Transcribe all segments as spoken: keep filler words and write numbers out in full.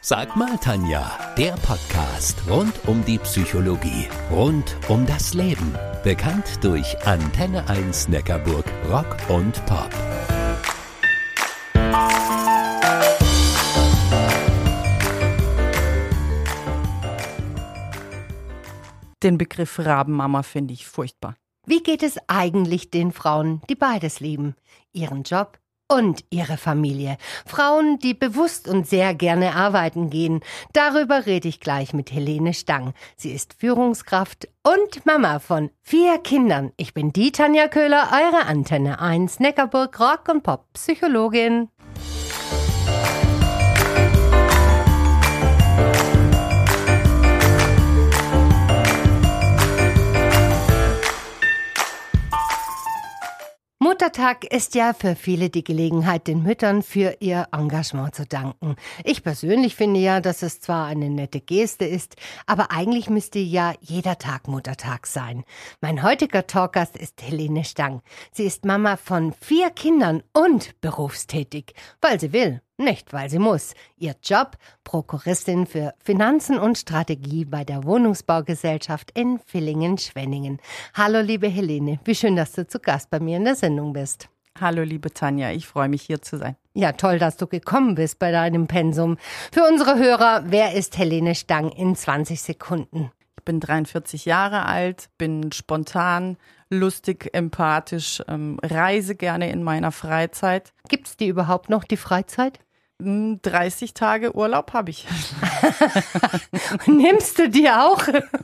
Sag mal, Tanja, der Podcast rund um die Psychologie, rund um das Leben. Bekannt durch Antenne eins Neckarburg Rock und Pop. Den Begriff Rabenmama finde ich furchtbar. Wie geht es eigentlich den Frauen, die beides lieben? Ihren Job und ihre Familie. Frauen, die bewusst und sehr gerne arbeiten gehen. Darüber rede ich gleich mit Helene Stang. Sie ist Führungskraft und Mama von vier Kindern. Ich bin die Tanja Köhler, eure Antenne eins Neckarburg Rock und Pop Psychologin. Muttertag ist ja für viele die Gelegenheit, den Müttern für ihr Engagement zu danken. Ich persönlich finde ja, dass es zwar eine nette Geste ist, aber eigentlich müsste ja jeder Tag Muttertag sein. Mein heutiger Talkgast ist Helene Stang. Sie ist Mama von vier Kindern und berufstätig, weil sie will, nicht weil sie muss. Ihr Job, Prokuristin für Finanzen und Strategie bei der Wohnungsbaugesellschaft in Villingen-Schwenningen. Hallo liebe Helene, wie schön, dass du zu Gast bei mir in der Sendung bist. Hallo liebe Tanja, ich freue mich hier zu sein. Ja, toll, dass du gekommen bist bei deinem Pensum. Für unsere Hörer, wer ist Helene Stang in zwanzig Sekunden? Ich bin dreiundvierzig Jahre alt, bin spontan, lustig, empathisch, ähm, reise gerne in meiner Freizeit. Gibt's die überhaupt noch, die Freizeit? dreißig Tage Urlaub habe ich. Nimmst du die auch?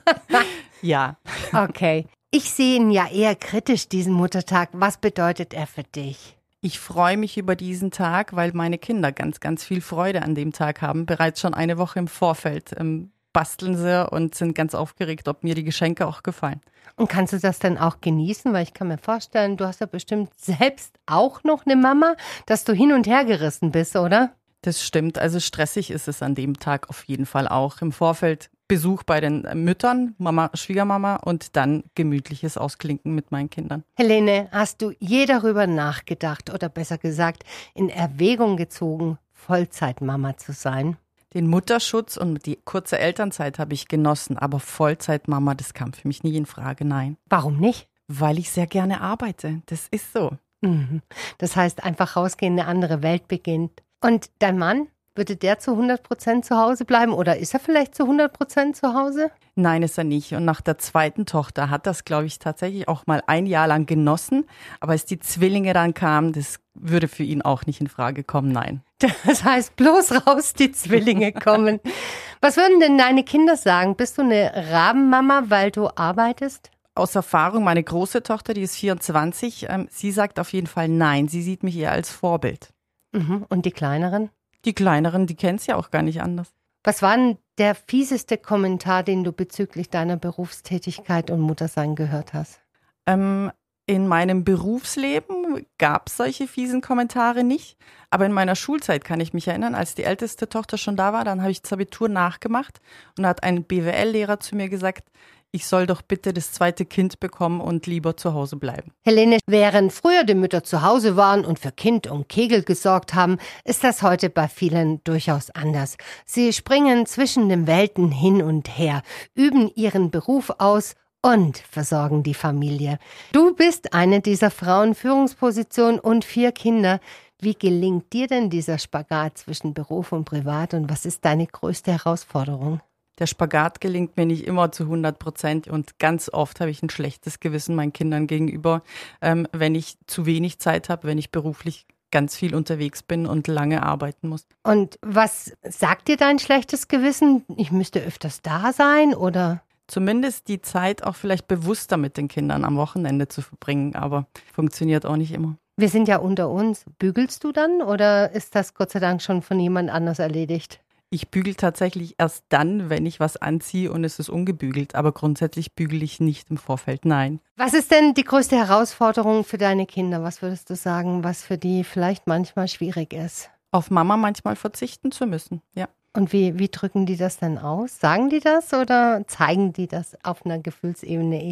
Ja. Okay. Ich sehe ihn ja eher kritisch, diesen Muttertag. Was bedeutet er für dich? Ich freue mich über diesen Tag, weil meine Kinder ganz, ganz viel Freude an dem Tag haben. Bereits schon eine Woche im Vorfeld ähm, basteln sie und sind ganz aufgeregt, ob mir die Geschenke auch gefallen. Und kannst du das dann auch genießen? Weil ich kann mir vorstellen, du hast ja bestimmt selbst auch noch eine Mama, dass du hin und her gerissen bist, oder? Das stimmt. Also stressig ist es an dem Tag auf jeden Fall auch. Im Vorfeld Besuch bei den Müttern, Mama, Schwiegermama und dann gemütliches Ausklinken mit meinen Kindern. Helene, hast du je darüber nachgedacht oder besser gesagt in Erwägung gezogen, Vollzeitmama zu sein? Den Mutterschutz und die kurze Elternzeit habe ich genossen, aber Vollzeitmama, das kam für mich nie in Frage, nein. Warum nicht? Weil ich sehr gerne arbeite, das ist so. Mhm. Das heißt, einfach rausgehen, eine andere Welt beginnt. Und dein Mann, würde der zu hundert Prozent zu Hause bleiben oder ist er vielleicht zu hundert Prozent zu Hause? Nein, ist er nicht. Und nach der zweiten Tochter hat das, glaube ich, tatsächlich auch mal ein Jahr lang genossen. Aber als die Zwillinge dann kamen, das würde für ihn auch nicht in Frage kommen, nein. Das heißt, bloß raus, die Zwillinge kommen. Was würden denn deine Kinder sagen? Bist du eine Rabenmama, weil du arbeitest? Aus Erfahrung, meine große Tochter, die ist vierundzwanzig, ähm, sie sagt auf jeden Fall nein. Sie sieht mich eher als Vorbild. Mhm. Und die Kleineren? Die Kleineren, die kennen es ja auch gar nicht anders. Was war denn der fieseste Kommentar, den du bezüglich deiner Berufstätigkeit und Muttersein gehört hast? Ähm, in meinem Berufsleben gab es solche fiesen Kommentare nicht. Aber in meiner Schulzeit kann ich mich erinnern, als die älteste Tochter schon da war, dann habe ich das Abitur nachgemacht und da hat ein B W L-Lehrer zu mir gesagt, ich soll doch bitte das zweite Kind bekommen und lieber zu Hause bleiben. Helene, während früher die Mütter zu Hause waren und für Kind und Kegel gesorgt haben, ist das heute bei vielen durchaus anders. Sie springen zwischen den Welten hin und her, üben ihren Beruf aus und versorgen die Familie. Du bist eine dieser Frauen, Führungsposition und vier Kinder. Wie gelingt dir denn dieser Spagat zwischen Beruf und Privat und was ist deine größte Herausforderung? Der Spagat gelingt mir nicht immer zu hundert Prozent und ganz oft habe ich ein schlechtes Gewissen meinen Kindern gegenüber, ähm, wenn ich zu wenig Zeit habe, wenn ich beruflich ganz viel unterwegs bin und lange arbeiten muss. Und was sagt dir dein schlechtes Gewissen? Ich müsste öfters da sein oder? Zumindest die Zeit auch vielleicht bewusster mit den Kindern am Wochenende zu verbringen, aber funktioniert auch nicht immer. Wir sind ja unter uns. Bügelst du dann oder ist das Gott sei Dank schon von jemand anders erledigt? Ich bügele tatsächlich erst dann, wenn ich was anziehe und es ist ungebügelt. Aber grundsätzlich bügele ich nicht im Vorfeld, nein. Was ist denn die größte Herausforderung für deine Kinder? Was würdest du sagen, was für die vielleicht manchmal schwierig ist? Auf Mama manchmal verzichten zu müssen, ja. Und wie, wie drücken die das dann aus? Sagen die das oder zeigen die das auf einer Gefühlsebene eher?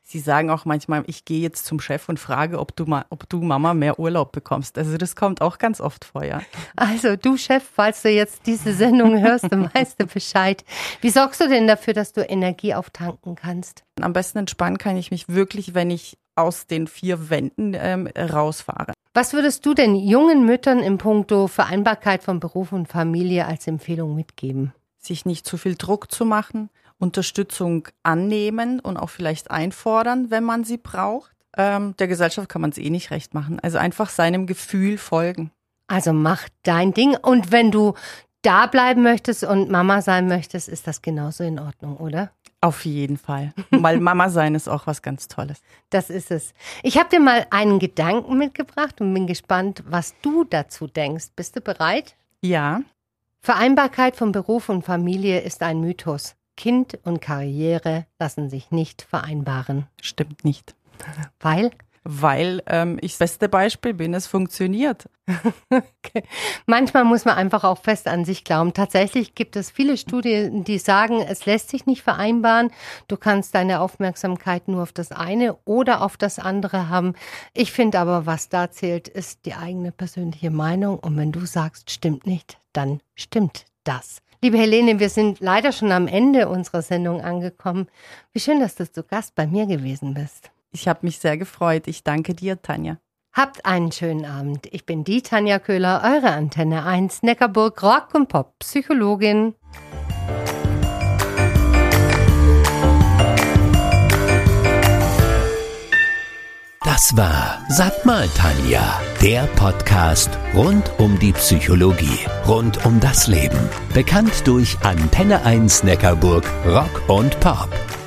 Sie sagen auch manchmal, ich gehe jetzt zum Chef und frage, ob du, ma- ob du Mama mehr Urlaub bekommst. Also das kommt auch ganz oft vor, ja. Also du Chef, falls du jetzt diese Sendung hörst, dann weißt du Bescheid. Wie sorgst du denn dafür, dass du Energie auftanken kannst? Am besten entspannen kann ich mich wirklich, wenn ich aus den vier Wänden ähm, rausfahre. Was würdest du denn jungen Müttern in puncto Vereinbarkeit von Beruf und Familie als Empfehlung mitgeben? Sich nicht zu viel Druck zu machen, Unterstützung annehmen und auch vielleicht einfordern, wenn man sie braucht. Ähm, der Gesellschaft kann man es eh nicht recht machen. Also einfach seinem Gefühl folgen. Also mach dein Ding. Und wenn du da bleiben möchtest und Mama sein möchtest, ist das genauso in Ordnung, oder? Auf jeden Fall. Weil Mama sein ist auch was ganz Tolles. Das ist es. Ich habe dir mal einen Gedanken mitgebracht und bin gespannt, was du dazu denkst. Bist du bereit? Ja. Vereinbarkeit von Beruf und Familie ist ein Mythos. Kind und Karriere lassen sich nicht vereinbaren. Stimmt nicht. Weil? Weil ähm, ich das beste Beispiel bin, es funktioniert. Okay. Manchmal muss man einfach auch fest an sich glauben. Tatsächlich gibt es viele Studien, die sagen, es lässt sich nicht vereinbaren. Du kannst deine Aufmerksamkeit nur auf das eine oder auf das andere haben. Ich finde aber, was da zählt, ist die eigene persönliche Meinung. Und wenn du sagst, stimmt nicht, dann stimmt das. Liebe Helene, wir sind leider schon am Ende unserer Sendung angekommen. Wie schön, dass du zu Gast bei mir gewesen bist. Ich habe mich sehr gefreut. Ich danke dir, Tanja. Habt einen schönen Abend. Ich bin die Tanja Köhler, eure Antenne eins, Neckarburg Rock und Pop Psychologin. Das war Sag mal, Tanja, der Podcast rund um die Psychologie, rund um das Leben. Bekannt durch Antenne eins Neckarburg Rock und Pop.